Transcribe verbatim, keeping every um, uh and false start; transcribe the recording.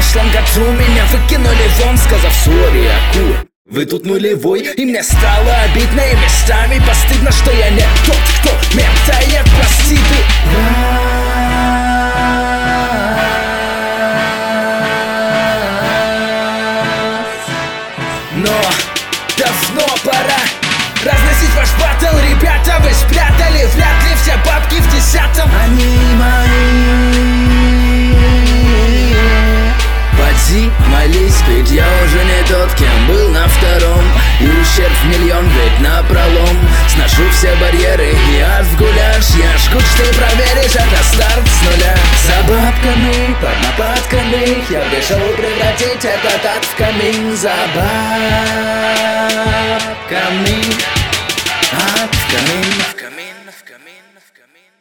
прошлом году меня выкинули вон, сказав сори, акула. Вы тут нулевой, и мне стало обидно и местами постыдно, что я не тот, кто мечтает прости ты. Но давно пора разносить ваш батл, ребята, вы спрятали вряд ли все бабки в десятом. Они мои. Поди, молись, ведь я уже не тот, кем был на втором. И ущерб в миллион, ведь напролом сношу все барьеры, и ад в гуляш. Я жгут, что ты проверишь, это старт с нуля. За бабками, под нападками я пришел превратить этот ад в камин. За бабками, ад в камин, в камин, в камин, в камин.